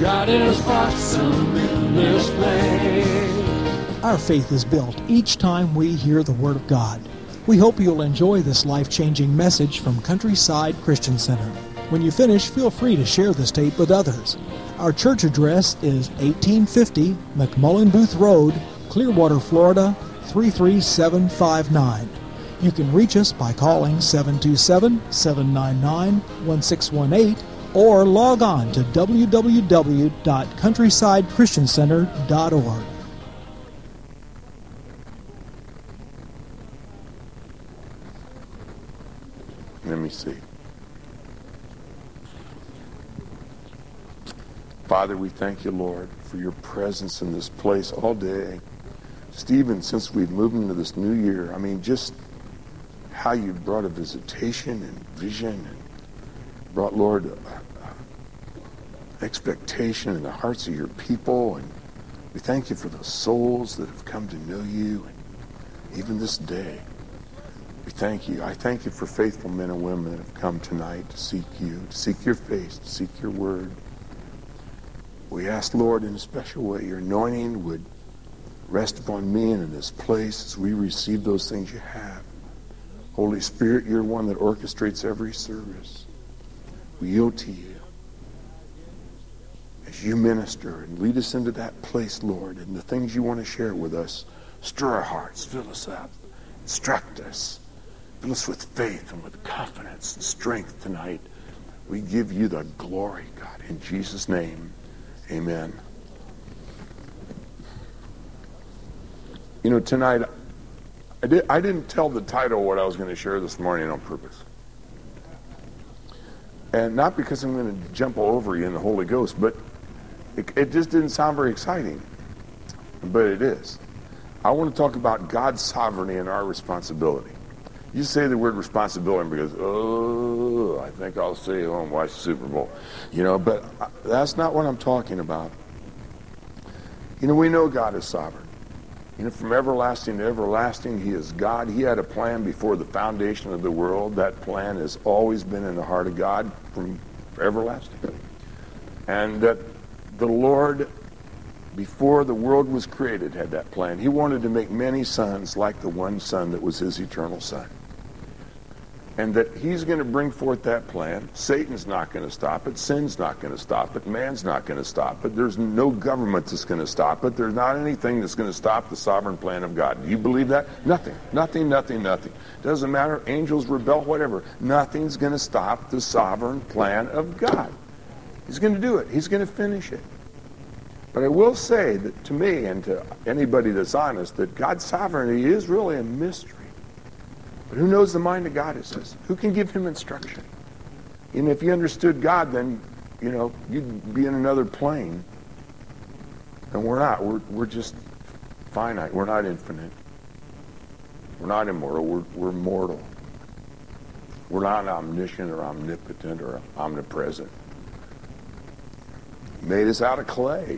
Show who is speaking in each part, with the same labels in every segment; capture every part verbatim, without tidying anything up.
Speaker 1: God is awesome in this place.
Speaker 2: Our faith is built each time we hear the Word of God. We hope you'll enjoy this life-changing message from Countryside Christian Center. When you finish, feel free to share this tape with others. Our church address is eighteen fifty McMullen Booth Road, Clearwater, Florida, three three seven five nine. You can reach us by calling seven two seven, seven nine nine, one six one eight or log on to w w w dot countryside christian center dot org.
Speaker 3: Let me see. Father, we thank you, Lord, for your presence in this place all day. Stephen, since we've moved into this new year, I mean, just how you brought a visitation and vision and brought, Lord, uh, uh, expectation in the hearts of your people. And we thank you for those souls that have come to know you, and even this day. We thank you. I thank you for faithful men and women that have come tonight to seek you, to seek your face, to seek your word. We ask, Lord, in a special way, your anointing would rest upon me and in this place as we receive those things you have. Holy Spirit, you're one that orchestrates every service. We yield to you as you minister and lead us into that place, Lord, and the things you want to share with us. Stir our hearts, fill us up, instruct us, fill us with faith and with confidence and strength tonight. We give you the glory, God, in Jesus' name. Amen. You know, tonight, I, did, I didn't tell the title what I was going to share this morning on purpose. And not because I'm going to jump all over you in the Holy Ghost, but it, it just didn't sound very exciting. But it is. I want to talk about God's sovereignty and our responsibility. You say the word responsibility because, oh, I think I'll stay home and watch the Super Bowl. You know, but that's not what I'm talking about. You know, we know God is sovereign. You know, from everlasting to everlasting, he is God. He had a plan before the foundation of the world. That plan has always been in the heart of God from everlasting. And that the Lord, before the world was created, had that plan. He wanted to make many sons like the one son that was his eternal son. And that he's going to bring forth that plan. Satan's not going to stop it. Sin's not going to stop it. Man's not going to stop it. There's no government that's going to stop it. There's not anything that's going to stop the sovereign plan of God. Do you believe that? Nothing. Nothing, nothing, nothing. Doesn't matter. Angels rebel, whatever. Nothing's going to stop the sovereign plan of God. He's going to do it. He's going to finish it. But I will say that to me and to anybody that's honest, that God's sovereignty is really a mystery. But who knows the mind of God, it says? Who can give him instruction? And if you understood God, then, you know, you'd be in another plane. And we're not. We're, we're just finite. We're not infinite. We're not immortal. We're, we're mortal. We're not omniscient or omnipotent or omnipresent. He made us out of clay.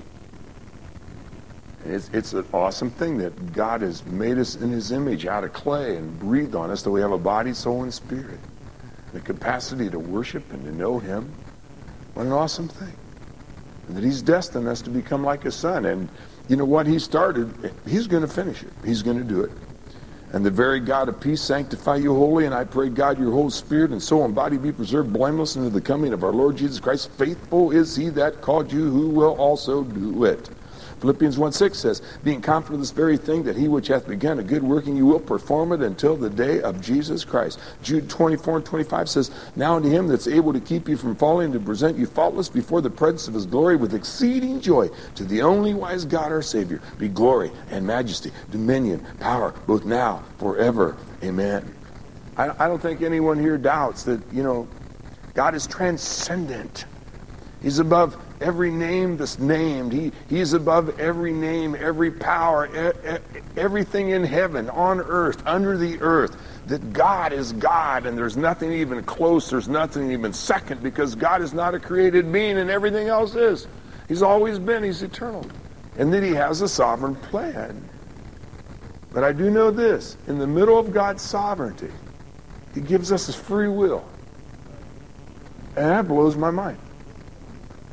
Speaker 3: It's, it's an awesome thing that God has made us in his image out of clay and breathed on us that we have a body, soul, and spirit. The capacity to worship and to know him. What an awesome thing. And that he's destined us to become like his son. And you know what he started, he's going to finish it. He's going to do it. And the very God of peace sanctify you wholly. And I pray, God, your whole spirit and soul and body be preserved blameless unto the coming of our Lord Jesus Christ. Faithful is he that called you, who will also do it. Philippians one six says, being confident of this very thing, that he which hath begun a good work in you will perform it until the day of Jesus Christ. Jude twenty-four and twenty-five says, now unto him that's able to keep you from falling, to present you faultless before the presence of his glory with exceeding joy, to the only wise God our Savior, be glory and majesty, dominion, power, both now, forever. Amen. I, I don't think anyone here doubts that, you know, God is transcendent. He's above every name that's named. He, he is above every name, every power, e- e- everything in heaven, on earth, under the earth. That God is God, and there's nothing even close, there's nothing even second, because God is not a created being and everything else is. He's always been, he's eternal. And that he has a sovereign plan. But I do know this, in the middle of God's sovereignty, he gives us his free will. And that blows my mind.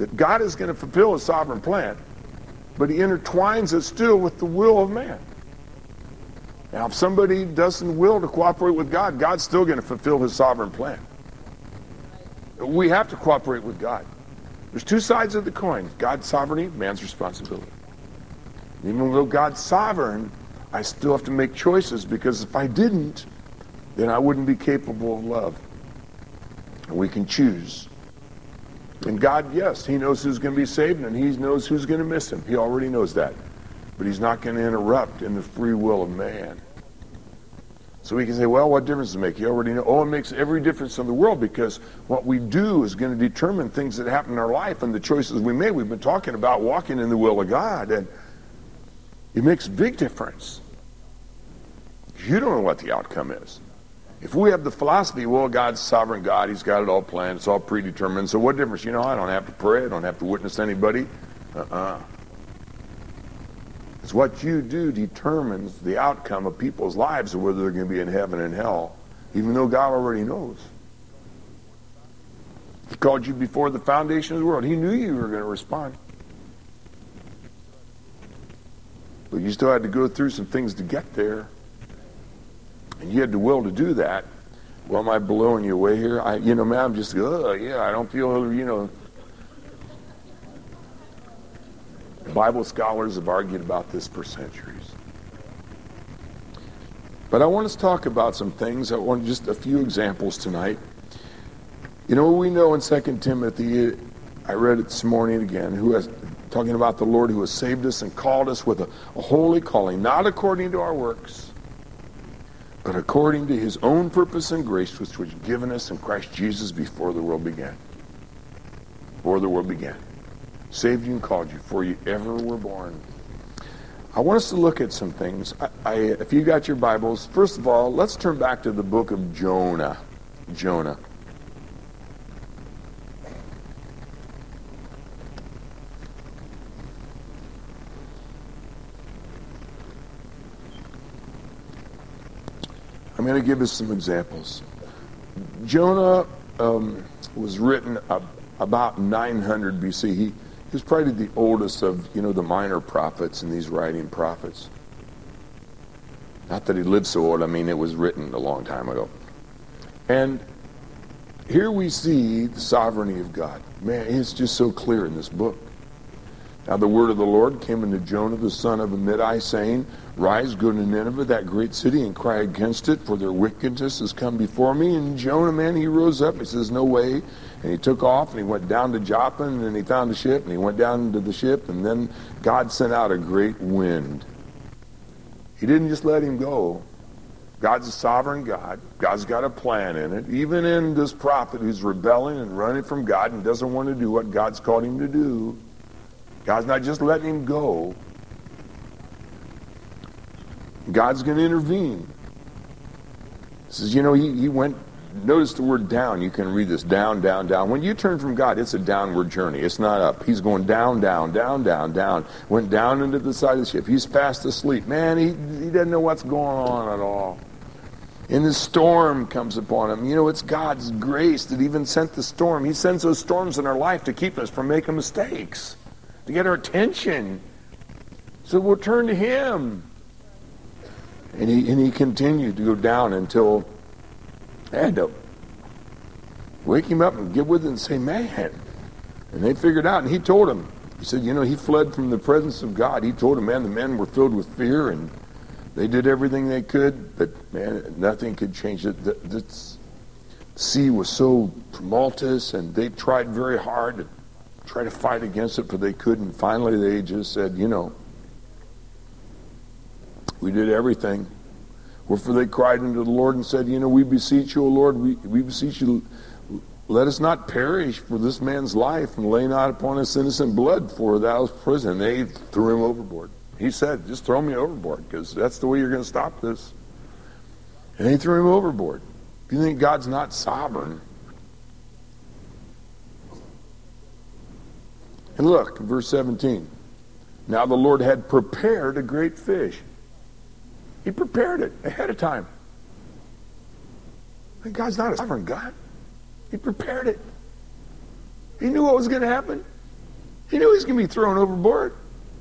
Speaker 3: that God is going to fulfill his sovereign plan, but he intertwines it still with the will of man. Now, if somebody doesn't will to cooperate with God, God's still going to fulfill his sovereign plan. We have to cooperate with God. There's two sides of the coin. God's sovereignty, man's responsibility. Even though God's sovereign, I still have to make choices, because if I didn't, then I wouldn't be capable of love. And we can choose. And God, yes, he knows who's going to be saved, and he knows who's going to miss him. He already knows that. But he's not going to interrupt in the free will of man. So we can say, well, what difference does it make? You already know. Oh, it makes every difference in the world, because what we do is going to determine things that happen in our life and the choices we make. We've been talking about walking in the will of God, and it makes a big difference. You don't know what the outcome is. If we have the philosophy, well, God's sovereign God, he's got it all planned, it's all predetermined, so what difference? You know, I don't have to pray, I don't have to witness anybody. Uh-uh. It's what you do determines the outcome of people's lives, or whether they're going to be in heaven and hell, even though God already knows. He called you before the foundation of the world. He knew you were going to respond. But you still had to go through some things to get there. And you had the will to do that. Well, am I blowing you away here? I, you know, man, I'm just, oh, yeah, I don't feel, you know. Bible scholars have argued about this for centuries. But I want us to talk about some things. I want just a few examples tonight. You know, we know in Second Timothy, I read it this morning again, who has, talking about the Lord who has saved us and called us with a, a holy calling, not according to our works, but according to his own purpose and grace, which was given us in Christ Jesus before the world began. Before the world began. Saved you and called you before you ever were born. I want us to look at some things. I, I, if you got your Bibles, first of all, let's turn back to the book of Jonah. Jonah. I'm going to give us some examples. Jonah um, was written ab- about nine hundred B C. He, he was probably the oldest of, you know, the minor prophets in these writing prophets. Not that he lived so old. I mean, it was written a long time ago. And here we see the sovereignty of God. Man, it's just so clear in this book. Now the word of the Lord came unto Jonah, the son of Amittai, saying, Rise, go to Nineveh, that great city, and cry against it, for their wickedness has come before me. And Jonah, man, he rose up. He says, no way. And he took off, and he went down to Joppa, and then he found a ship, and he went down into the ship, and then God sent out a great wind. He didn't just let him go. God's a sovereign God. God's got a plan in it. Even in this prophet who's rebelling and running from God and doesn't want to do what God's called him to do, God's not just letting him go. God's going to intervene. He says, you know, he, he went, notice the word down. You can read this, down, down, down. When you turn from God, it's a downward journey. It's not up. He's going down, down, down, down, down. Went down into the side of the ship. He's fast asleep. Man, he, he doesn't know what's going on at all. And the storm comes upon him. You know, it's God's grace that even sent the storm. He sends those storms in our life to keep us from making mistakes, to get our attention, so we'll turn to him. And he and he continued to go down until I had to wake him up and get with it and say, man. And they figured out, and he told him, he said, you know, he fled from the presence of God. He told him, man, the men were filled with fear, and they did everything they could, but, man, nothing could change it. The, the sea was so tumultuous, and they tried very hard to try to fight against it, but they couldn't. Finally, they just said, you know, we did everything. Wherefore they cried unto the Lord and said, you know, we beseech you, O Lord, we, we beseech you, let us not perish for this man's life, and lay not upon us innocent blood, for thou prison. They threw him overboard. He said, just throw me overboard, because that's the way you're going to stop this. And they threw him overboard. If you think God's not sovereign. And look, verse seventeen. Now the Lord had prepared a great fish. He prepared it ahead of time. And God's not a sovereign God. He prepared it. He knew what was going to happen. He knew he was going to be thrown overboard.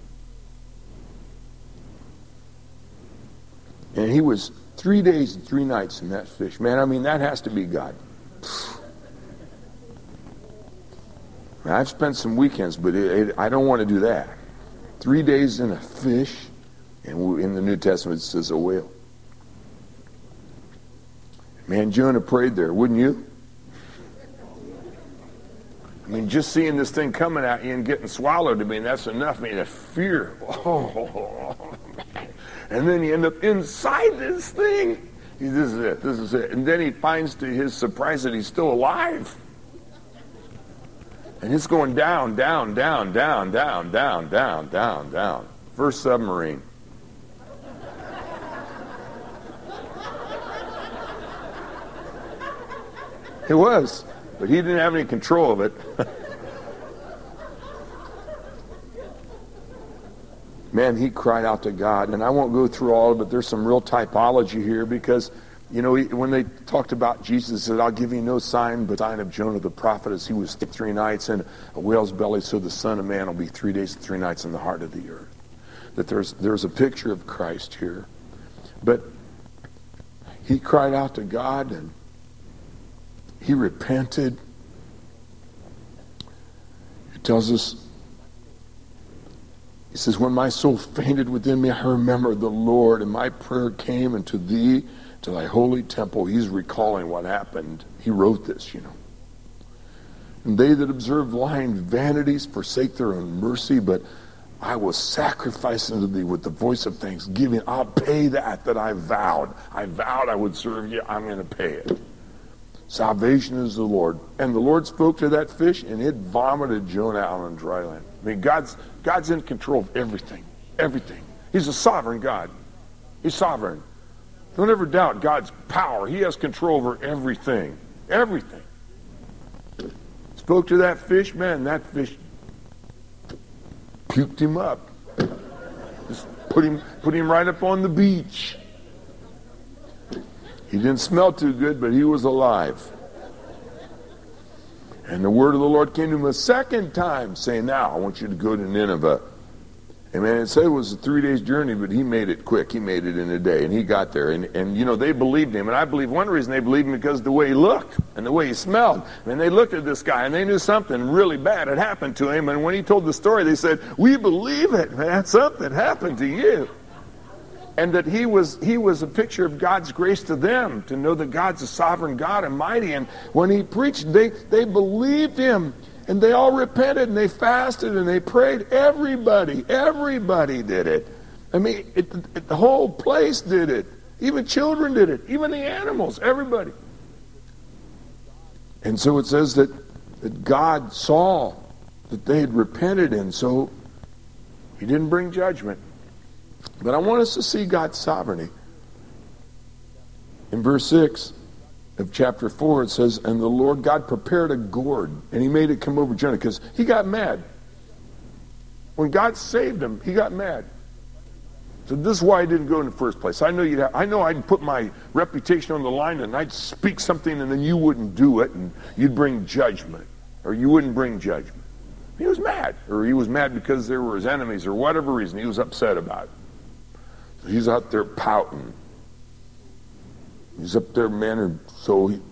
Speaker 3: And he was three days and three nights in that fish. Man, I mean, that has to be God. Man, I've spent some weekends, but it, it, I don't want to do that. Three days in a fish, and in the New Testament it says a whale. Man, Jonah prayed there, wouldn't you? I mean, just seeing this thing coming at you and getting swallowed, I mean, that's enough. I mean, a fear. Oh, and then you end up inside this thing. This is it. This is it. And then he finds to his surprise that he's still alive. And it's going down, down, down, down, down, down, down, down, down. First submarine. It was, but he didn't have any control of it. Man, he cried out to God, and I won't go through all of it. There's some real typology here because, you know, when they talked about Jesus, he said, I'll give you no sign but the sign of Jonah the prophet, as he was three nights in a whale's belly, so the Son of Man will be three days and three nights in the heart of the earth. That there's there's a picture of Christ here. But he cried out to God, and he repented. It tells us, he says, when my soul fainted within me, I remembered the Lord, and my prayer came unto thee, to thy holy temple. He's recalling what happened. He wrote this, you know. And they that observe lying vanities forsake their own mercy, but I will sacrifice unto thee with the voice of thanksgiving. I'll pay that that I vowed. I vowed I would serve you. I'm going to pay it. Salvation is the Lord. And the Lord spoke to that fish, and it vomited Jonah out on dry land. I mean, God's God's in control of everything. Everything. He's a sovereign God. He's sovereign. Don't ever doubt God's power. He has control over everything. Everything. Spoke to that fish, man, that fish puked him up. Just put him, put him right up on the beach. He didn't smell too good, but he was alive. And the word of the Lord came to him a second time, saying, now I want you to go to Nineveh. And man, it said it was a three days journey, but he made it quick. He made it in a day, and he got there. And, and you know, they believed him. And I believe one reason they believed him because of the way he looked and the way he smelled. I mean, they looked at this guy, and they knew something really bad had happened to him. And when he told the story, they said, we believe it, man. Something happened to you. And that he was he was a picture of God's grace to them, to know that God's a sovereign God and mighty. And when he preached, they, they believed him. And they all repented, and they fasted, and they prayed. Everybody, everybody did it. I mean, it, it, the whole place did it. Even children did it. Even the animals, everybody. And so it says that, that God saw that they had repented, and so he didn't bring judgment. But I want us to see God's sovereignty. In verse six of chapter four, it says, and the Lord God prepared a gourd, and he made it come over Jonah, because he got mad. When God saved him, he got mad. So this is why I didn't go in the first place. I know you'd have, I know I'd put my reputation on the line, and I'd speak something, and then you wouldn't do it, and you'd bring judgment, or you wouldn't bring judgment. He was mad, or he was mad because they were his enemies, or whatever reason. He was upset about it. So he's out there pouting. He's up there, man, and so he...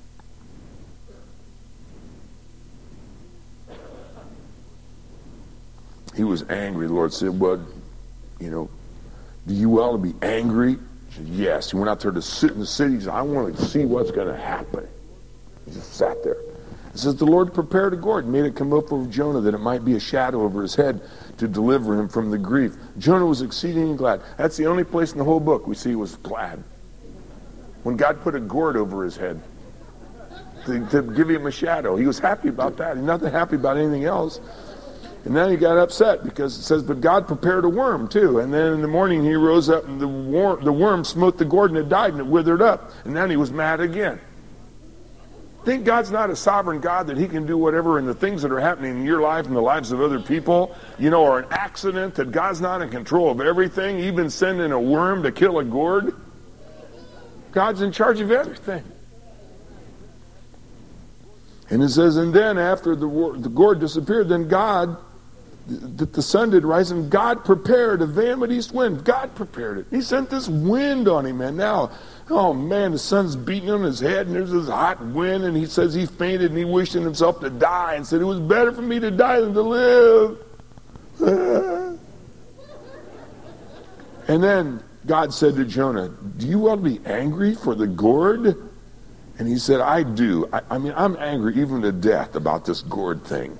Speaker 3: He was angry. The Lord said, well, you know, do you want to be angry? He said, yes. He went out there to sit in the city. He said, I want to see what's going to happen. He just sat there. It says, the Lord prepared a gourd, made it come up over Jonah, that it might be a shadow over his head to deliver him from the grief. Jonah was exceedingly glad. That's the only place in the whole book we see he was glad. When God put a gourd over his head to, to give him a shadow, he was happy about that. He's not that happy about anything else. And then he got upset because it says, but God prepared a worm too. And then in the morning he rose up, and the worm, the worm smote the gourd, and it died, and it withered up. And then he was mad again. Think God's not a sovereign God, that he can do whatever, and the things that are happening in your life and the lives of other people, you know, are an accident, that God's not in control of everything, even sending a worm to kill a gourd? God's in charge of everything. And it says, and then after the, the gourd disappeared, then God that the sun did rise, and God prepared a van with east wind. God prepared it. He sent this wind on him, and now, oh man, the sun's beating on his head, and there's this hot wind, and he says he fainted, and he wished in himself to die, and said, it was better for me to die than to live. And then God said to Jonah, do you want to be angry for the gourd? And he said, I do. I, I mean, I'm angry even to death about this gourd thing.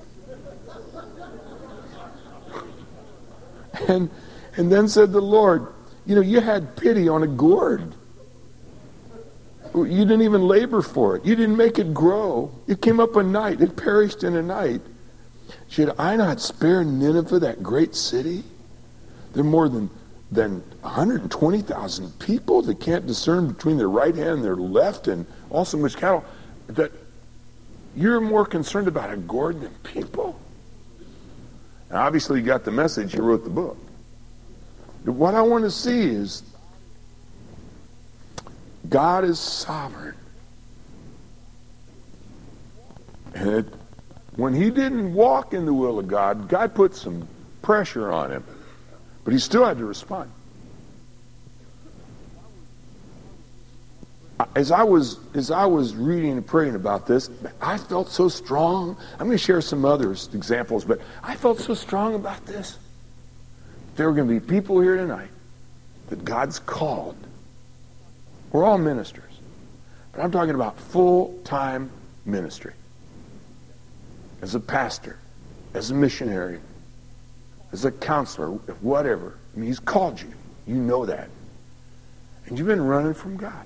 Speaker 3: And and then said the Lord, you know, you had pity on a gourd. You didn't even labor for it. You didn't make it grow. It came up a night. It perished in a night. Should I not spare Nineveh, that great city? There are more than, than one hundred twenty thousand people that can't discern between their right hand and their left, and also much cattle. That you're more concerned about a gourd than people? Now, obviously, you got the message. You wrote the book. What I want to see is God is sovereign. And it, when he didn't walk in the will of God, God put some pressure on him. But he still had to respond. As I was as I was reading and praying about this, I felt so strong. I'm going to share some other examples, but I felt so strong about this. There are going to be people here tonight that God's called. We're all ministers. But I'm talking about full-time ministry. As a pastor, as a missionary, as a counselor, whatever. I mean, he's called you. You know that. And you've been running from God.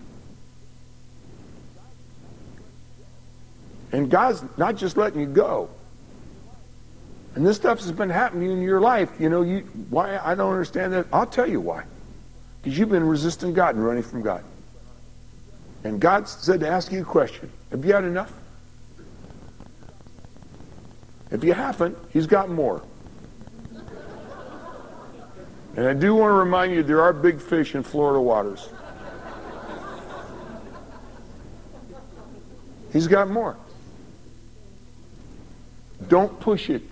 Speaker 3: And God's not just letting you go. And this stuff has been happening in your life. You know, you why I don't understand that. I'll tell you why. Because you've been resisting God and running from God. And God said to ask you a question. Have you had enough? If you haven't, he's got more. And I do want to remind you, there are big fish in Florida waters. He's got more. Don't push it.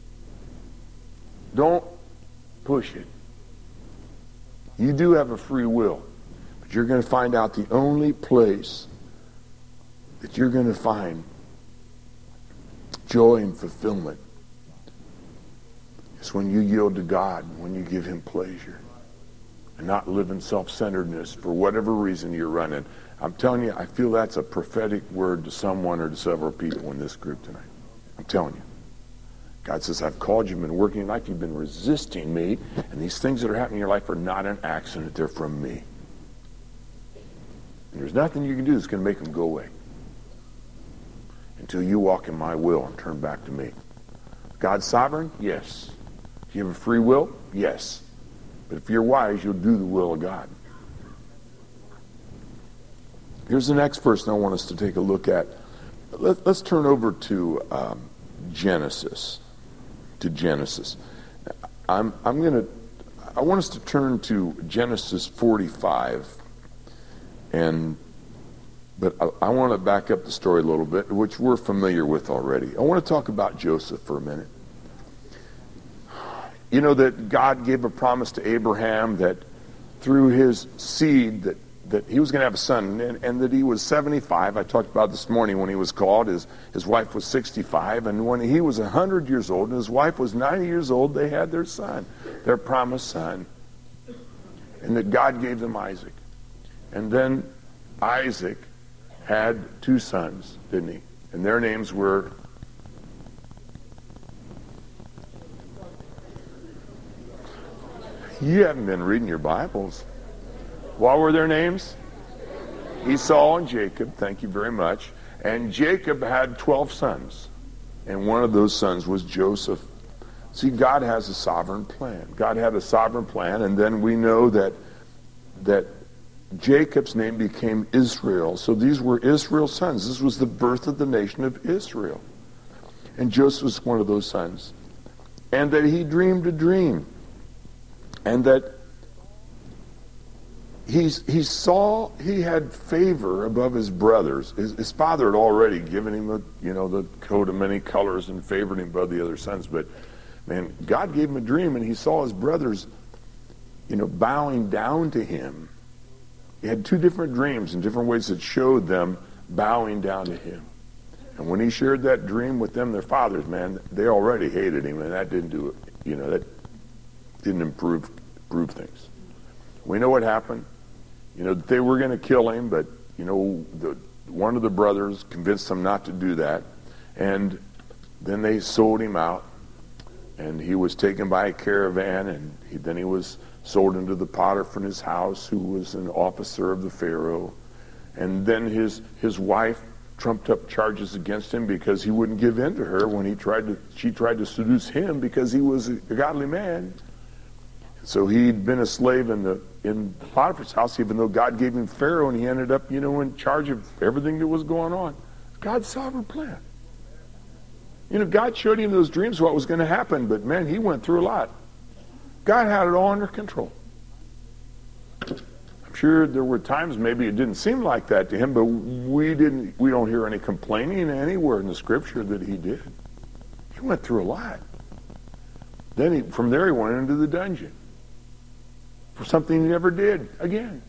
Speaker 3: Don't push it. You do have a free will, but you're going to find out the only place that you're going to find joy and fulfillment is when you yield to God, when you give him pleasure, and not live in self-centeredness for whatever reason you're running. I'm telling you, I feel that's a prophetic word to someone or to several people in this group tonight. I'm telling you. God says, I've called you, you've been working in life, you've been resisting me, and these things that are happening in your life are not an accident, they're from me. And there's nothing you can do that's going to make them go away until you walk in my will and turn back to me. God's sovereign? Yes. Do you have a free will? Yes. But if you're wise, you'll do the will of God. Here's the next person I want us to take a look at. Let, let's turn over to um, Genesis. To Genesis. I'm I'm going to. I want us to turn to Genesis forty-five, and but I, I want to back up the story a little bit, which we're familiar with already. I want to talk about Joseph for a minute. You know that God gave a promise to Abraham that through his seed that. that he was going to have a son, and, and that he was seventy-five. I talked about this morning when he was called. His, his wife was sixty-five, and when he was one hundred years old and his wife was ninety years old, they had their son, their promised son. And that God gave them Isaac. And then Isaac had two sons, didn't he? And their names were... You haven't been reading your Bibles. What were their names? Esau and Jacob. Thank you very much. And Jacob had twelve sons. And one of those sons was Joseph. See, God has a sovereign plan. God had a sovereign plan, and then we know that that Jacob's name became Israel. So these were Israel's sons. This was the birth of the nation of Israel. And Joseph was one of those sons. And that he dreamed a dream. And that He's, he saw he had favor above his brothers. His, his father had already given him a, you know, the coat of many colors and favored him above the other sons. But, Man, God gave him a dream, and he saw his brothers, you know, bowing down to him. He had two different dreams in different ways that showed them bowing down to him. And when he shared that dream with them, their fathers, man, they already hated him, and that didn't do it. You know, that didn't improve, improve things. We know what happened. You know, they were going to kill him, but, you know, the, one of the brothers convinced them not to do that. And then they sold him out. And he was taken by a caravan, and he, then he was sold into the Potiphar's house, who was an officer of the Pharaoh. And then his his wife trumped up charges against him because he wouldn't give in to her when he tried to. She tried to seduce him because he was a godly man. So he'd been a slave in the in Potiphar's house, even though God gave him Pharaoh, and he ended up, you know, in charge of everything that was going on. God's sovereign plan. You know, God showed him those dreams what was going to happen, but man, he went through a lot. God had it all under control. I'm sure there were times maybe it didn't seem like that to him, but we didn't. We don't hear any complaining anywhere in the Scripture that he did. He went through a lot. Then he, from there he went into the dungeon for something he never did again.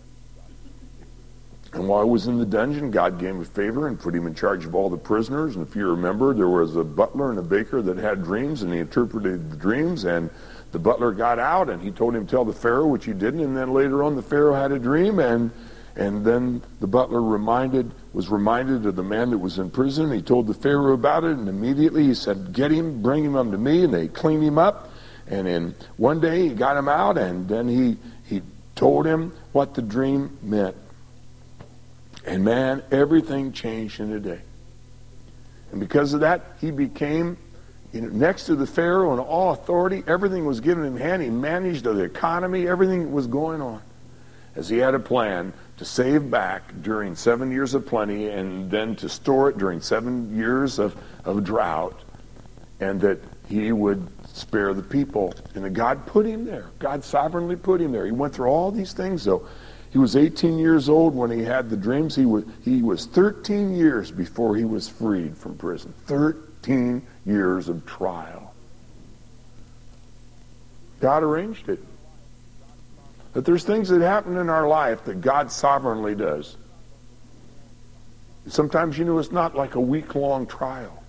Speaker 3: And while he was in the dungeon, God gave him a favor and put him in charge of all the prisoners. And if you remember, there was a butler and a baker that had dreams, and he interpreted the dreams. And the butler got out, and he told him to tell the Pharaoh, which he didn't. And then later on, the Pharaoh had a dream, and and then the butler reminded was reminded of the man that was in prison. He told the Pharaoh about it, and immediately he said, "Get him, bring him unto me." And they cleaned him up. And then one day he got him out, and then he he told him what the dream meant. And man, everything changed in a day. And because of that, he became, you know, next to the Pharaoh in all authority. Everything was given in hand. He managed the economy. Everything was going on. As he had a plan to save back during seven years of plenty, and then to store it during seven years of, of drought, and that he would spare the people. And that God put him there. God sovereignly put him there. He went through all these things, though. He was eighteen years old when he had the dreams. He was, he was thirteen years before he was freed from prison. thirteen years of trial. God arranged it. But there's things that happen in our life that God sovereignly does. Sometimes, you know, it's not like a week-long trial.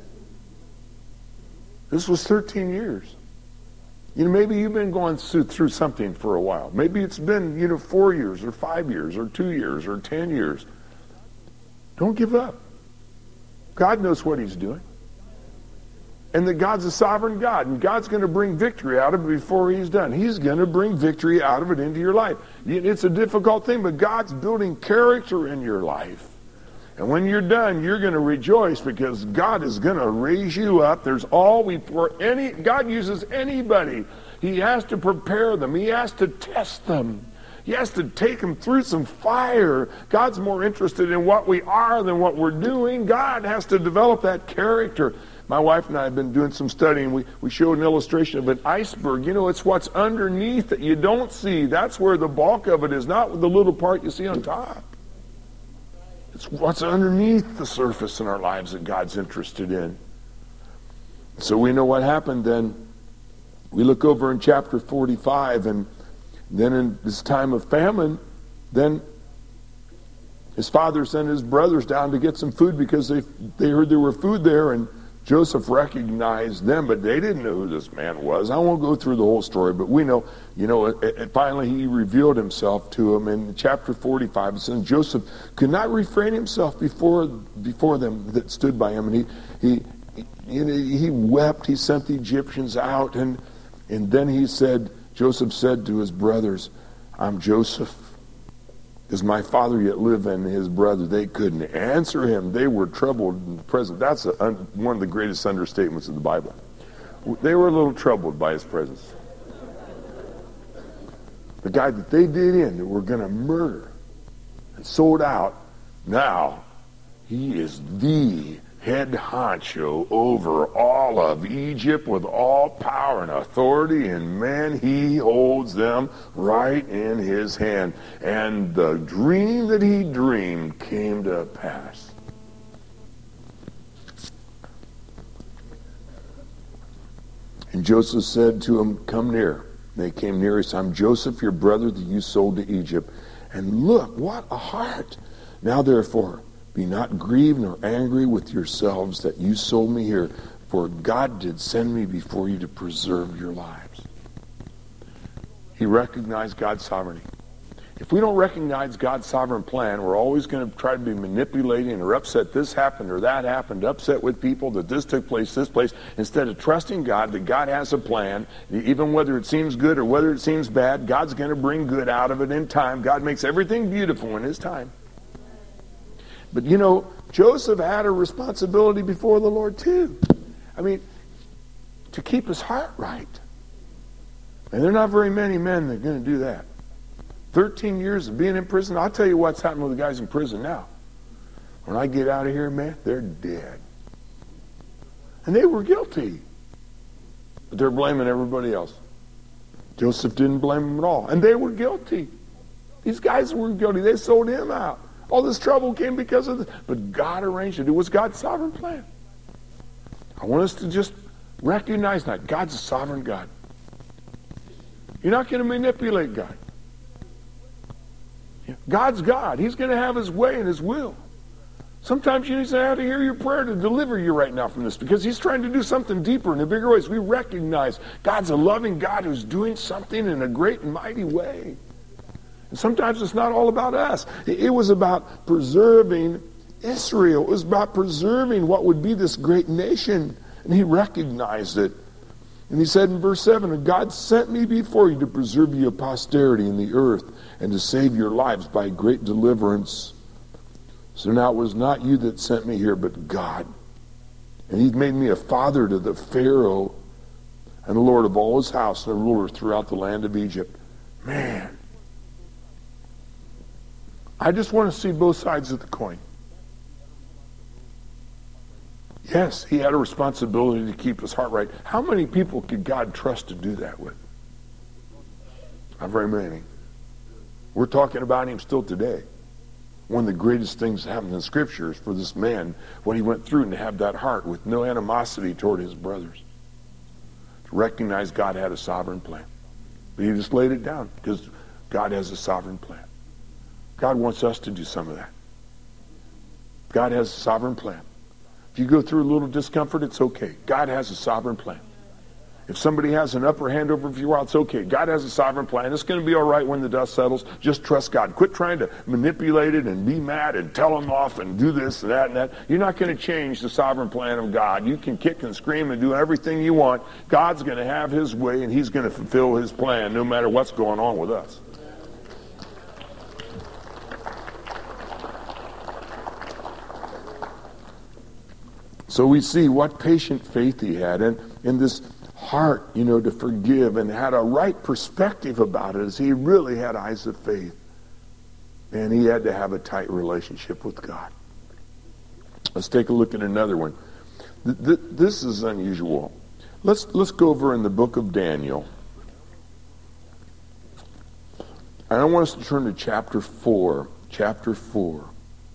Speaker 3: This was thirteen years. You know, maybe you've been going through something for a while. Maybe it's been, you know, four years or five years or two years or ten years. Don't give up. God knows what he's doing. And that God's a sovereign God, and God's going to bring victory out of it before he's done. He's going to bring victory out of it into your life. It's a difficult thing, but God's building character in your life. And when you're done, you're going to rejoice because God is going to raise you up. There's always, for any, God uses anybody. He has to prepare them. He has to test them. He has to take them through some fire. God's more interested in what we are than what we're doing. God has to develop that character. My wife and I have been doing some studying. We, we showed an illustration of an iceberg. You know, it's what's underneath that you don't see. That's where the bulk of it is, not the little part you see on top. It's what's underneath the surface in our lives that God's interested in. So we know what happened then. We look over in chapter forty-five, and then in this time of famine, then his father sent his brothers down to get some food because they they heard there were food there, and Joseph recognized them, but they didn't know who this man was. I won't go through the whole story, but we know, you know, it, it, finally he revealed himself to them. In chapter forty-five, it says, Joseph could not refrain himself before before them that stood by him, and he he you know, he wept. He sent the Egyptians out, and and then he said, Joseph said to his brothers, "I'm Joseph. Does my father yet live?" And his brother, they couldn't answer him. They were troubled in the presence. That's a, un, one of the greatest understatements of the Bible. They were a little troubled by his presence. The guy that they did in, that were going to murder and sold out, now he is the head honcho over all of Egypt with all power and authority, and man, he holds them right in his hand. And the dream that he dreamed came to pass. And Joseph said to him, come near. They came near. He said, I'm Joseph, your brother that you sold to Egypt. And look, what a heart. Now therefore, be not grieved nor angry with yourselves that you sold me here, for God did send me before you to preserve your lives. He recognized God's sovereignty. If we don't recognize God's sovereign plan, we're always going to try to be manipulating or upset this happened or that happened, upset with people that this took place, this place, instead of trusting God that God has a plan. Even whether it seems good or whether it seems bad, God's going to bring good out of it in time. God makes everything beautiful in his time. But you know, Joseph had a responsibility before the Lord too. I mean, to keep his heart right. And there are not very many men that are going to do that. thirteen years of being in prison. I'll tell you what's happening with the guys in prison now. When I get out of here, man, they're dead. And they were guilty. But they're blaming everybody else. Joseph didn't blame them at all. And they were guilty. These guys were guilty. They sold him out. All this trouble came because of this. But God arranged it. It was God's sovereign plan. I want us to just recognize that. God's a sovereign God. You're not going to manipulate God. God's God. He's going to have his way and his will. Sometimes you need to have to hear your prayer to deliver you right now from this, because he's trying to do something deeper in a bigger ways. We recognize God's a loving God who's doing something in a great and mighty way. And sometimes it's not all about us. It was about preserving Israel. It was about preserving what would be this great nation. And he recognized it. And he said in verse seven, and God sent me before you to preserve your posterity in the earth and to save your lives by great deliverance. So now it was not you that sent me here, but God. And he's made me a father to the Pharaoh and the Lord of all his house and a ruler throughout the land of Egypt. Man. I just want to see both sides of the coin. Yes, he had a responsibility to keep his heart right. How many people could God trust to do that with? Not very many. We're talking about him still today. One of the greatest things that happened in Scripture is for this man, what he went through, and to have that heart with no animosity toward his brothers. To recognize God had a sovereign plan. But he just laid it down because God has a sovereign plan. God wants us to do some of that. God has a sovereign plan. If you go through a little discomfort, it's okay. God has a sovereign plan. If somebody has an upper hand over you, it's okay. God has a sovereign plan. It's going to be all right when the dust settles. Just trust God. Quit trying to manipulate it and be mad and tell them off and do this and that and that. You're not going to change the sovereign plan of God. You can kick and scream and do everything you want. God's going to have his way, and he's going to fulfill his plan no matter what's going on with us. So we see what patient faith he had, and in this heart, you know, to forgive, and had a right perspective about it, as he really had eyes of faith. And he had to have a tight relationship with God. Let's take a look at another one. Th- th- this is unusual. Let's let's go over in the book of Daniel. And I want us to turn to chapter four. Chapter four.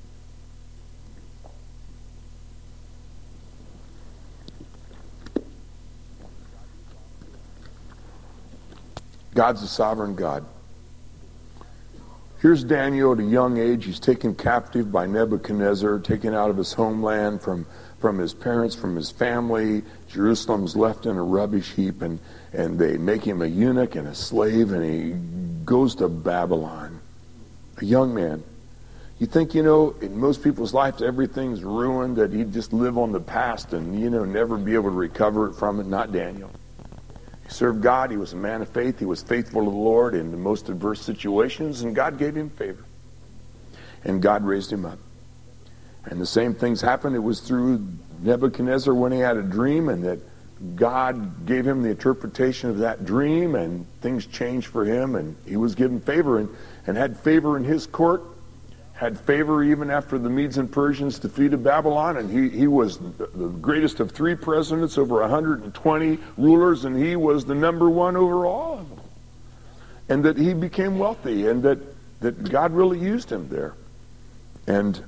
Speaker 3: God's a sovereign God. Here's Daniel at a young age. He's taken captive by Nebuchadnezzar, taken out of his homeland, from, from his parents, from his family. Jerusalem's left in a rubbish heap, and, and they make him a eunuch and a slave, and he goes to Babylon. A young man. You think, you know, in most people's lives, everything's ruined, that he'd just live on the past and, you know, never be able to recover it from it. Not Daniel. He served God. He was a man of faith. He was faithful to the Lord in the most adverse situations, and God gave him favor. And God raised him up. And the same things happened. It was through Nebuchadnezzar when he had a dream, and that God gave him the interpretation of that dream, and things changed for him, and he was given favor, and, and had favor in his court, had favor even after the Medes and Persians defeated Babylon, and he, he was the greatest of three presidents, over one hundred twenty rulers, and he was the number one over all of them. And that he became wealthy, and that, that God really used him there. And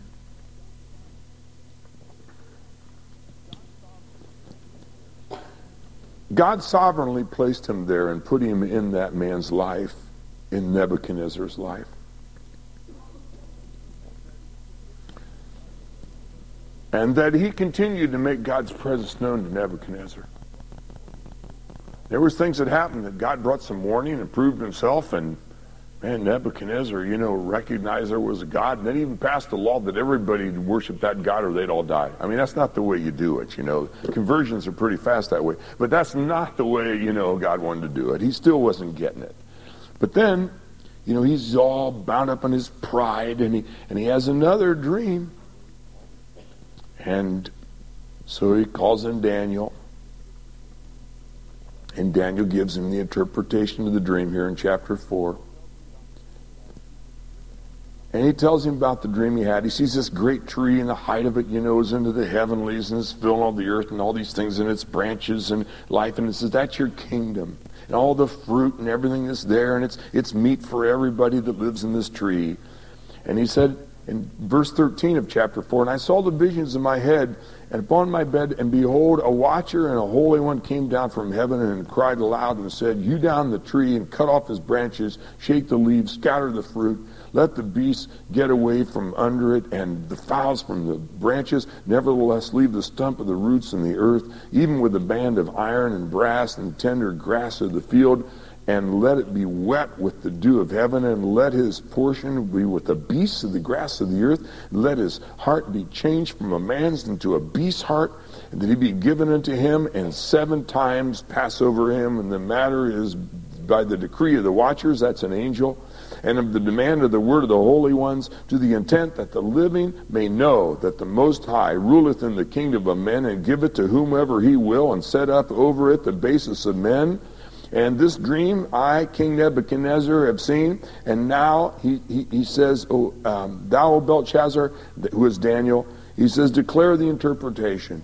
Speaker 3: God sovereignly placed him there and put him in that man's life, in Nebuchadnezzar's life. And that he continued to make God's presence known to Nebuchadnezzar. There was things that happened that God brought some warning and proved himself, and man, Nebuchadnezzar, you know, recognized there was a God, and then even passed a law that everybody worship that God or they'd all die. I mean, that's not the way you do it, you know. Conversions are pretty fast that way. But that's not the way, you know, God wanted to do it. He still wasn't getting it. But then, you know, he's all bound up in his pride, and he and he has another dream. And so he calls in Daniel. And Daniel gives him the interpretation of the dream here in chapter four. And he tells him about the dream he had. He sees this great tree, and the height of it, you know, is into the heavenlies, and it's filling all the earth and all these things in its branches and life. And it says, that's your kingdom. And all the fruit and everything that's there, and it's it's meat for everybody that lives in this tree. And he said in verse thirteen of chapter four, and I saw the visions in my head, and upon my bed, and behold, a watcher and a holy one came down from heaven and cried aloud and said, hew down the tree and cut off his branches, shake the leaves, scatter the fruit, let the beasts get away from under it, and the fowls from the branches. Nevertheless, leave the stump of the roots in the earth, even with a band of iron and brass and tender grass of the field, and let it be wet with the dew of heaven, and let his portion be with the beasts of the grass of the earth. Let his heart be changed from a man's into a beast's heart, and that he be given unto him, and seven times pass over him. And the matter is by the decree of the watchers, that's an angel, and of the demand of the word of the holy ones, to the intent that the living may know that the Most High ruleth in the kingdom of men, and giveth to whomever he will, and set up over it the basis of men. And this dream I, King Nebuchadnezzar, have seen. And now he, he, he says, oh, um, thou, O Belshazzar, who is Daniel, he says, declare the interpretation.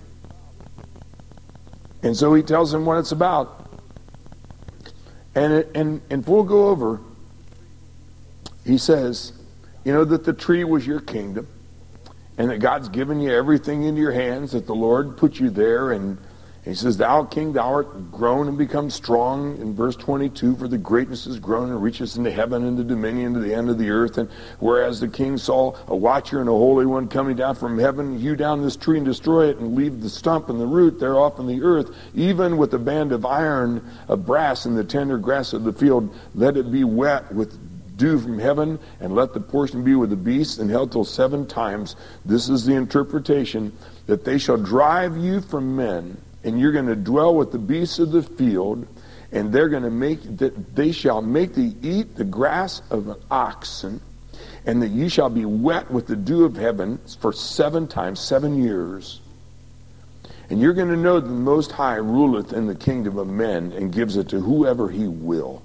Speaker 3: And so he tells him what it's about. And, it, and, and we'll go over, he says, you know, that the tree was your kingdom, and that God's given you everything into your hands, that the Lord put you there. And he says, thou, king, thou art grown and become strong, in verse twenty-two, for the greatness is grown and reaches into heaven and the dominion to the end of the earth. And whereas the king saw a watcher and a holy one coming down from heaven, hew down this tree and destroy it, and leave the stump and the root thereof in the earth, even with a band of iron, of brass, and the tender grass of the field, let it be wet with dew from heaven, and let the portion be with the beasts, and held till seven times. This is the interpretation, that they shall drive you from men, and you're going to dwell with the beasts of the field, and they're going to make that they shall make thee eat the grass of an oxen, and that you shall be wet with the dew of heaven for seven times, seven years. And you're going to know that the Most High ruleth in the kingdom of men, and gives it to whoever he will.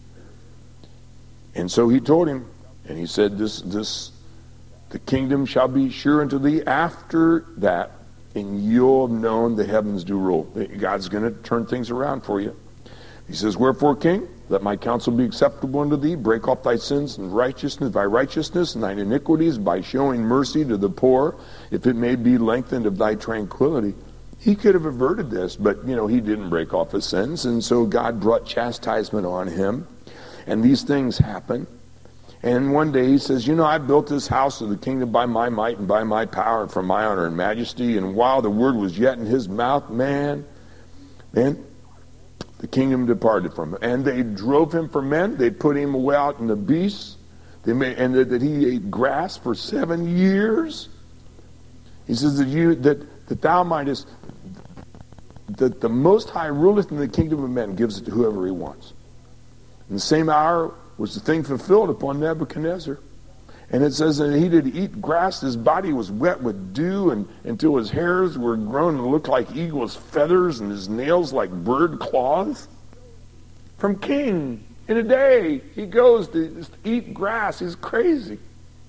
Speaker 3: And so he told him, and he said, this, this, the kingdom shall be sure unto thee after that, and you'll have known the heavens do rule. God's going to turn things around for you. He says, wherefore, king, let my counsel be acceptable unto thee. Break off thy sins and righteousness, thy righteousness and thine iniquities, by showing mercy to the poor, if it may be lengthened of thy tranquility. He could have averted this, but, you know, he didn't break off his sins, and so God brought chastisement on him. And these things happen. And one day he says, you know, I built this house of the kingdom by my might and by my power and for my honor and majesty. And while the word was yet in his mouth, man, man, the kingdom departed from him. And they drove him from men. They put him away out in the beasts. They made, and that, that he ate grass for seven years. He says that you that, that thou mightest, that the Most High ruleth in the kingdom of men, gives it to whoever he wants. In the same hour was the thing fulfilled upon Nebuchadnezzar. And it says that he did eat grass, his body was wet with dew, and until his hairs were grown and looked like eagle's feathers, and his nails like bird claws. From king, in a day, he goes to just eat grass. He's crazy.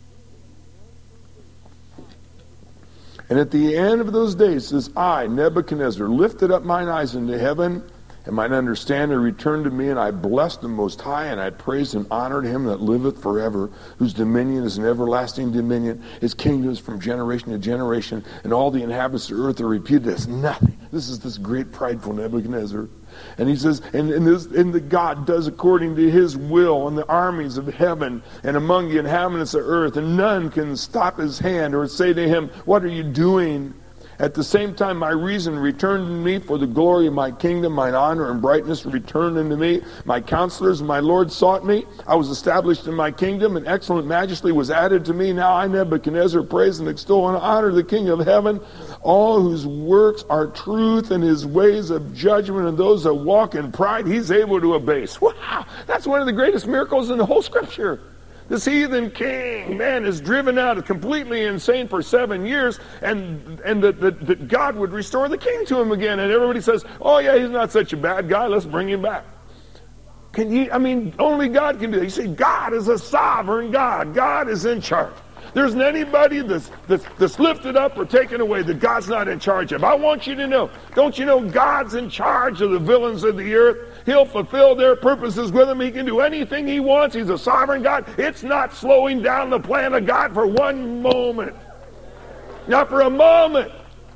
Speaker 3: And at the end of those days, says, I, Nebuchadnezzar, lifted up mine eyes into heaven, and mine understanding returned to me, and I blessed the Most High, and I praised and honored him that liveth forever, whose dominion is an everlasting dominion. His kingdom is from generation to generation, and all the inhabitants of the earth are reputed as nothing. This is this great prideful Nebuchadnezzar. And he says, and, and, this, and the God does according to his will in the armies of heaven and among the inhabitants of earth, and none can stop his hand or say to him, what are you doing? At the same time, my reason returned to me for the glory of my kingdom, mine honor and brightness returned unto me. My counselors and my Lord sought me. I was established in my kingdom, and excellent majesty was added to me. Now I, Nebuchadnezzar, praise and extol and honor the King of heaven, all whose works are truth and his ways of judgment, and those that walk in pride he's able to abase. Wow! That's one of the greatest miracles in the whole Scripture. This heathen king, man, is driven out completely insane for seven years, and and that, that, that God would restore the king to him again. And everybody says, oh yeah, he's not such a bad guy, let's bring him back. Can you, I mean, only God can do that. You see, God is a sovereign God. God is in charge. There isn't anybody that's, that's, that's lifted up or taken away that God's not in charge of. I want you to know, don't you know God's in charge of the villains of the earth? He'll fulfill their purposes with them. He can do anything he wants. He's a sovereign God. It's not slowing down the plan of God for one moment. Not for a moment.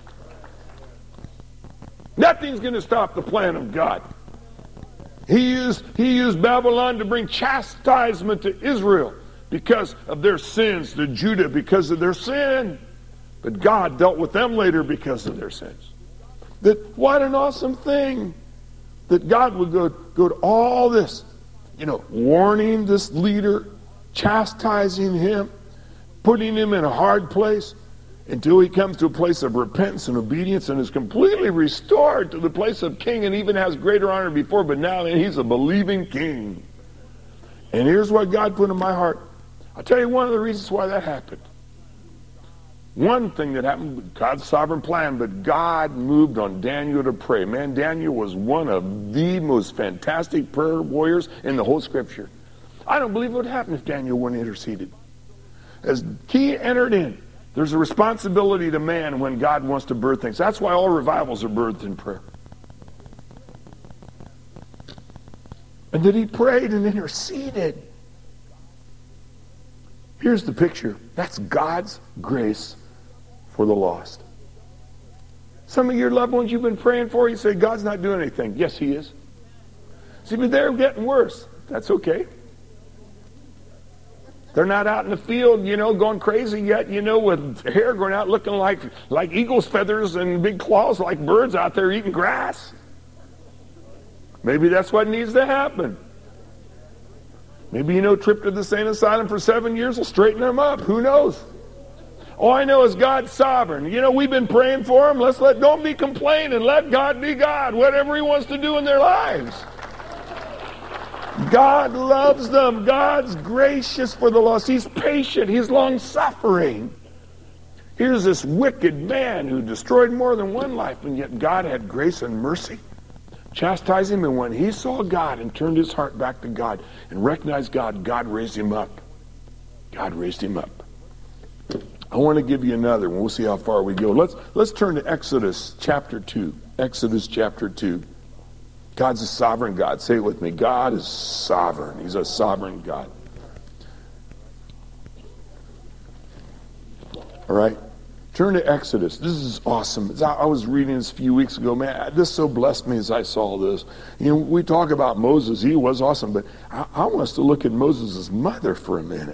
Speaker 3: Nothing's going to stop the plan of God. He used, he used Babylon to bring chastisement to Israel because of their sins, to Judah because of their sin. But God dealt with them later because of their sins. That, what an awesome thing. That God would go, go to all this, you know, warning this leader, chastising him, putting him in a hard place until he comes to a place of repentance and obedience and is completely restored to the place of king and even has greater honor before, but now he's a believing king. And here's what God put in my heart. I'll tell you one of the reasons why that happened. One thing that happened, God's sovereign plan, but God moved on Daniel to pray. Man, Daniel was one of the most fantastic prayer warriors in the whole Scripture. I don't believe it would happen if Daniel wouldn't interceded. As he entered in, there's a responsibility to man when God wants to birth things. That's why all revivals are birthed in prayer. And that he prayed and interceded. Here's the picture. That's God's grace for the lost. Some of your loved ones you've been praying for, you say, God's not doing anything. Yes, he is. See, but they're getting worse. That's okay. They're not out in the field, you know, going crazy yet, you know, with hair growing out looking like, like eagle's feathers and big claws like birds out there eating grass. Maybe that's what needs to happen. Maybe, you know, trip to the sane asylum for seven years will straighten them up. Who knows? All I know is God's sovereign. You know, we've been praying for him. Let's let, don't be complaining. Let God be God, whatever he wants to do in their lives. God loves them. God's gracious for the lost. He's patient. He's long-suffering. Here's this wicked man who destroyed more than one life, and yet God had grace and mercy. Chastised him, and when he saw God and turned his heart back to God and recognized God, God raised him up. God raised him up. I want to give you another one. We'll see how far we go. Let's let's turn to Exodus chapter two. Exodus chapter two. God's a sovereign God. Say it with me. God is sovereign. He's a sovereign God. All right. Turn to Exodus. This is awesome. I was reading this a few weeks ago. Man, this so blessed me as I saw this. You know, we talk about Moses. He was awesome. But I, I want us to look at Moses' mother for a minute.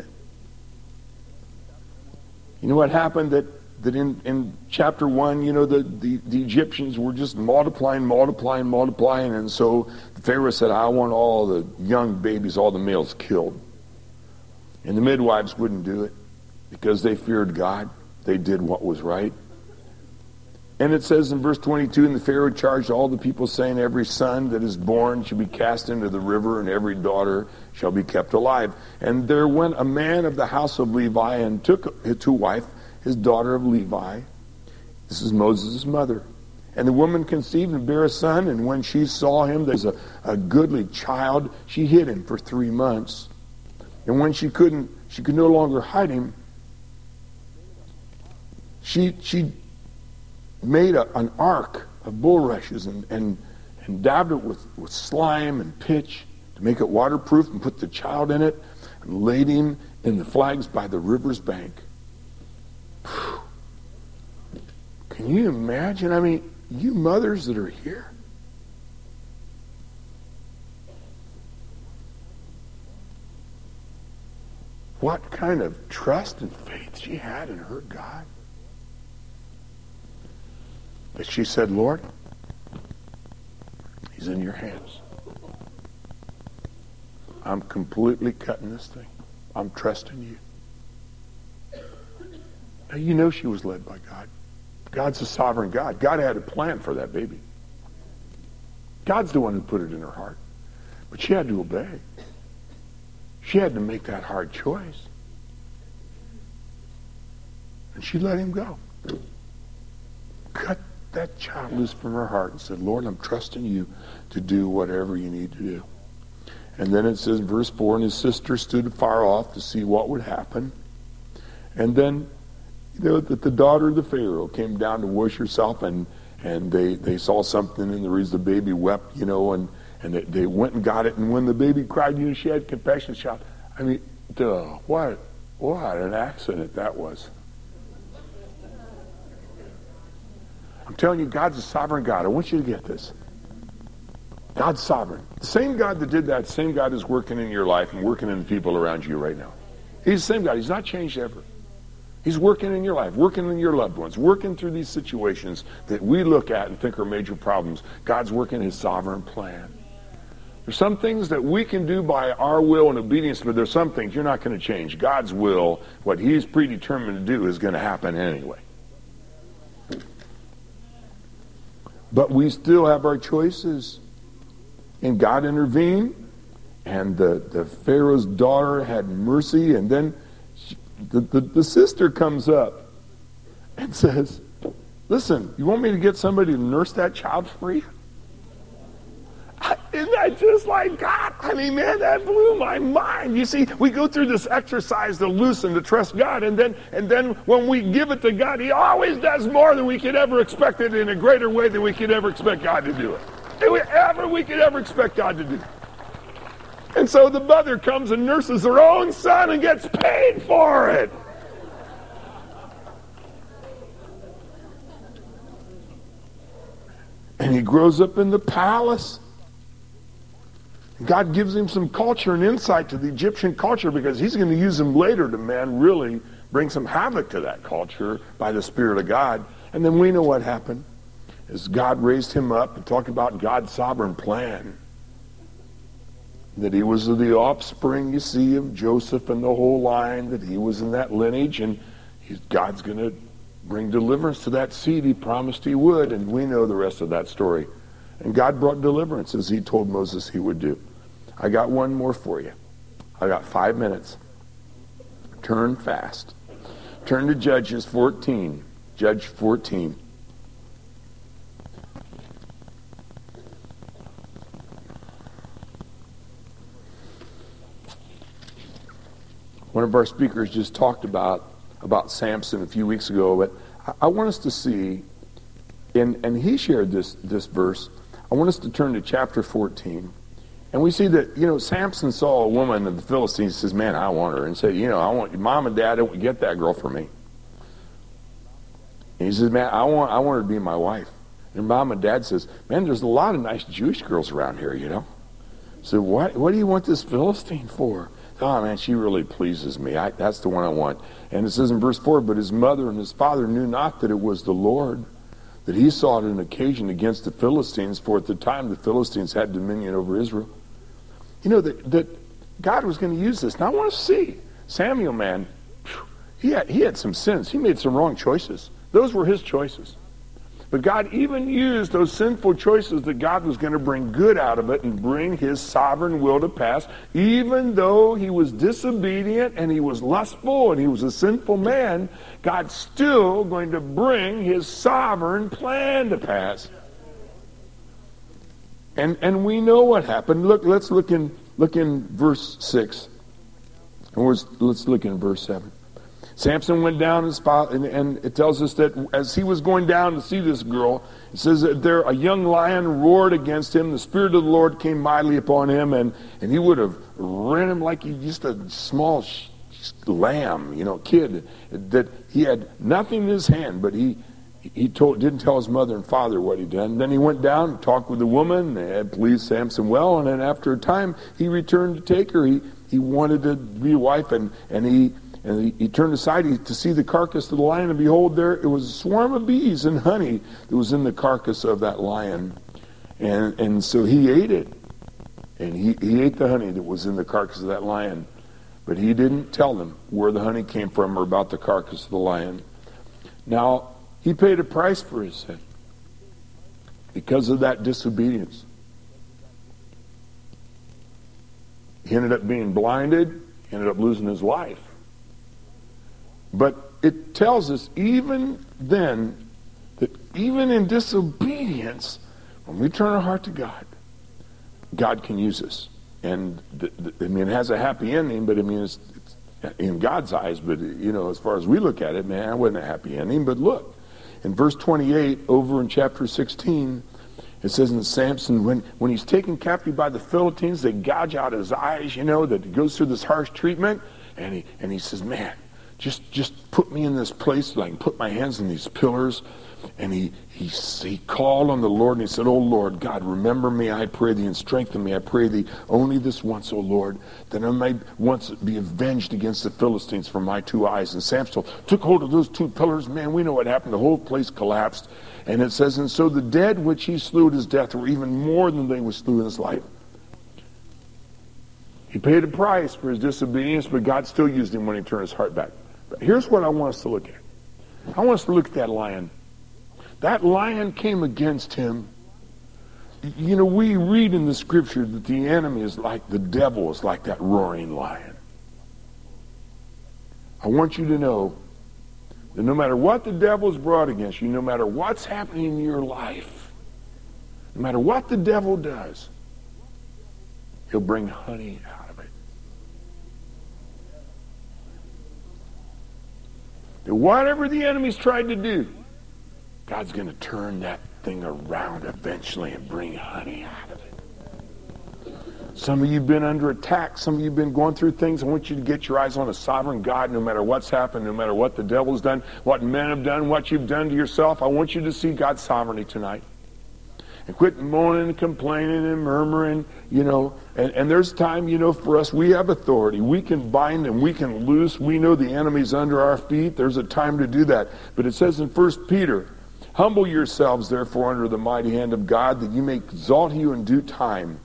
Speaker 3: You know what happened? That that in, in chapter one, you know, the, the, the Egyptians were just multiplying, multiplying, multiplying. And so Pharaoh said, I want all the young babies, all the males killed. And the midwives wouldn't do it because they feared God. They did what was right. And it says in verse twenty-two, and the Pharaoh charged all the people, saying, every son that is born shall be cast into the river, and every daughter shall be kept alive. And there went a man of the house of Levi and took to wife his daughter of Levi. This is Moses' mother. And the woman conceived and bare a son, and when she saw him, there's a, a goodly child, she hid him for three months. And when she couldn't, she could no longer hide him, she she made a, an ark of bulrushes and, and, and dabbed it with, with slime and pitch to make it waterproof, and put the child in it and laid him in the flags by the river's bank. Can you imagine? I mean, you mothers that are here, what kind of trust and faith she had in her God. That she said, Lord, he's in your hands. I'm completely cutting this thing. I'm trusting you. Now, you know she was led by God. God's a sovereign God. God had a plan for that baby. God's the one who put it in her heart. But she had to obey. She had to make that hard choice. And she let him go. Cut that child loose from her heart and said, Lord, I'm trusting you to do whatever you need to do. And then it says in verse four, and his sister stood afar off to see what would happen. And then, you know, that the daughter of the Pharaoh came down to wash herself, and, and they, they saw something, and the reason the baby wept, you know, and, and they, they went and got it. And when the baby cried, you know, she had compassion. Shout. I mean, duh, what, what an accident that was. I'm telling you, God's a sovereign God. I want you to get this. God's sovereign. The same God that did that, same God is working in your life and working in the people around you right now. He's the same God. He's not changed ever. He's working in your life, working in your loved ones, working through these situations that we look at and think are major problems. God's working his sovereign plan. There's some things that we can do by our will and obedience, but there's some things you're not going to change. God's will, what he's predetermined to do, is going to happen anyway. But we still have our choices. And God intervened, and the, the Pharaoh's daughter had mercy, and then she, the, the, the sister comes up and says, listen, you want me to get somebody to nurse that child for you? I, isn't that just like God? I mean, man, that blew my mind. You see, we go through this exercise to loosen, to trust God, and then and then when we give it to God, he always does more than we could ever expect it in a greater way than we could ever expect God to do it. Ever we could ever expect God to do. And so the mother comes and nurses her own son and gets paid for it. And he grows up in the palace. God gives him some culture and insight to the Egyptian culture, because he's going to use him later to, man, really bring some havoc to that culture by the Spirit of God. And then we know what happened. As God raised him up and talked about God's sovereign plan, that he was the offspring, you see, of Joseph and the whole line, that he was in that lineage, and he's, God's going to bring deliverance to that seed he promised he would, and we know the rest of that story. And God brought deliverance as he told Moses he would do. I got one more for you. I got five minutes. Turn fast. Turn to Judges fourteen. Judge fourteen. One of our speakers just talked about, about Samson a few weeks ago, but I, I want us to see, and, and he shared this, this verse. I want us to turn to chapter fourteen. And we see that, you know, Samson saw a woman of the Philistines, says, man, I want her. And said, you know, I want mom and dad, get that girl for me. And he says, man, I want, I want her to be my wife. And mom and dad says, man, there's a lot of nice Jewish girls around here, you know. So what, what do you want this Philistine for? Oh, man, she really pleases me. I, that's the one I want. And it says in verse four, but his mother and his father knew not that it was the Lord, that he sought an occasion against the Philistines, for at the time the Philistines had dominion over Israel. You know, that, that God was going to use this. Now I want to see. Samuel, man, he had, he had some sins. He made some wrong choices. Those were his choices. But God even used those sinful choices, that God was going to bring good out of it and bring his sovereign will to pass, even though he was disobedient and he was lustful and he was a sinful man. God's still going to bring his sovereign plan to pass. And and we know what happened. Look, let's look in look in verse six. Or let's look in verse seven. Samson went down and, spot, and, and it tells us that as he was going down to see this girl, it says that there a young lion roared against him. The Spirit of the Lord came mightily upon him, and, and he would have rent him like he just a small sh- lamb, you know, kid. That he had nothing in his hand, but he he told didn't tell his mother and father what he'd done. Then he went down and talked with the woman, and it pleased Samson well. And then after a time, he returned to take her. He he wanted to be a wife, and, and he and he, he turned aside to see the carcass of the lion, and behold, there it was a swarm of bees and honey that was in the carcass of that lion. And and so he ate it. And he, he ate the honey that was in the carcass of that lion. But he didn't tell them where the honey came from or about the carcass of the lion. Now, he paid a price for his sin because of that disobedience. He ended up being blinded. He ended up losing his life. But it tells us even then that even in disobedience, when we turn our heart to God, God can use us. And the, the, I mean, it has a happy ending, but I mean, it's, it's in God's eyes, but you know, as far as we look at it, man, it wasn't a happy ending. But look, in verse twenty-eight, over in chapter sixteen, it says in Samson, when, when he's taken captive by the Philistines, they gouge out his eyes, you know, that he goes through this harsh treatment, and he and he says, man, just just put me in this place so I can put my hands on these pillars. And he, he he called on the Lord, and he said, "Oh Lord God, remember me, I pray thee, and strengthen me, I pray thee, only this once, O Lord, that I may once be avenged against the Philistines for my two eyes." And Samson took hold of those two pillars. Man, we know what happened. The whole place collapsed. And it says, and so the dead which he slew at his death were even more than they which slew in his life. He paid a price for his disobedience, but God still used him when he turned his heart back. But here's what I want us to look at. I want us to look at that lion. That lion came against him. You know, we read in the scripture that the enemy is like, the devil is like that roaring lion. I want you to know that no matter what the devil has brought against you, no matter what's happening in your life, no matter what the devil does, he'll bring honey out of it. That whatever the enemy's tried to do, God's going to turn that thing around eventually and bring honey out of it. Some of you have been under attack. Some of you have been going through things. I want you to get your eyes on a sovereign God, no matter what's happened, no matter what the devil's done, what men have done, what you've done to yourself. I want you to see God's sovereignty tonight. And quit moaning and complaining and murmuring, you know. And, and there's time, you know, for us, we have authority. We can bind and we can loose. We know the enemy's under our feet. There's a time to do that. But it says in First Peter, humble yourselves, therefore, under the mighty hand of God, that you may exalt you in due time.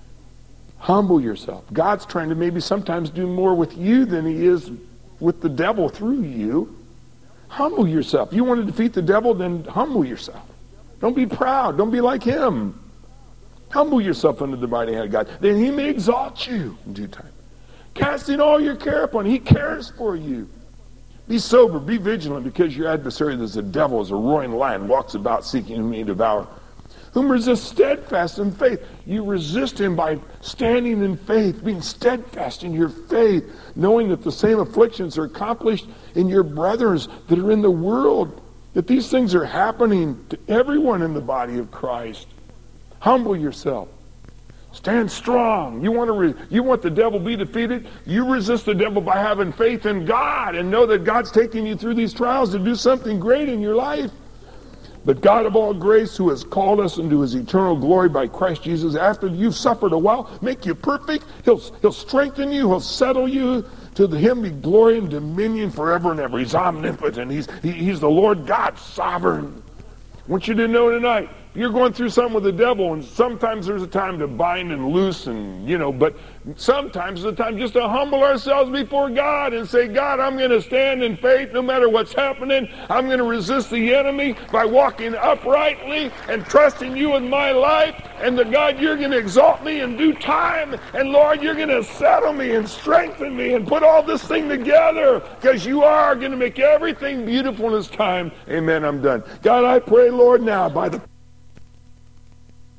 Speaker 3: Humble yourself. God's trying to maybe sometimes do more with you than he is with the devil through you. Humble yourself. You want to defeat the devil, then humble yourself. Don't be proud. Don't be like him. Humble yourself under the mighty hand of God. Then he may exalt you in due time. Casting all your care upon him. He cares for you. Be sober, be vigilant, because your adversary, there's a devil, as a roaring lion, walks about seeking whom he may devour. Whom resist steadfast in faith. You resist him by standing in faith, being steadfast in your faith, knowing that the same afflictions are accomplished in your brothers that are in the world, that these things are happening to everyone in the body of Christ. Humble yourself. Stand strong. You want to re- you want the devil to be defeated? You resist the devil by having faith in God and know that God's taking you through these trials to do something great in your life. But God of all grace, who has called us into his eternal glory by Christ Jesus, after you've suffered a while, make you perfect. He'll, he'll strengthen you. He'll settle you. To him be glory and dominion forever and ever. He's omnipotent. He's, he, he's the Lord God, sovereign. I want you to know tonight, you're going through something with the devil, and sometimes there's a time to bind and loose, and you know, but sometimes there's a time just to humble ourselves before God and say, God, I'm going to stand in faith no matter what's happening. I'm going to resist the enemy by walking uprightly and trusting you in my life, and that God, you're going to exalt me in due time, and Lord, you're going to settle me and strengthen me and put all this thing together, because you are going to make everything beautiful in this time. Amen. I'm done. God, I pray, Lord, now by the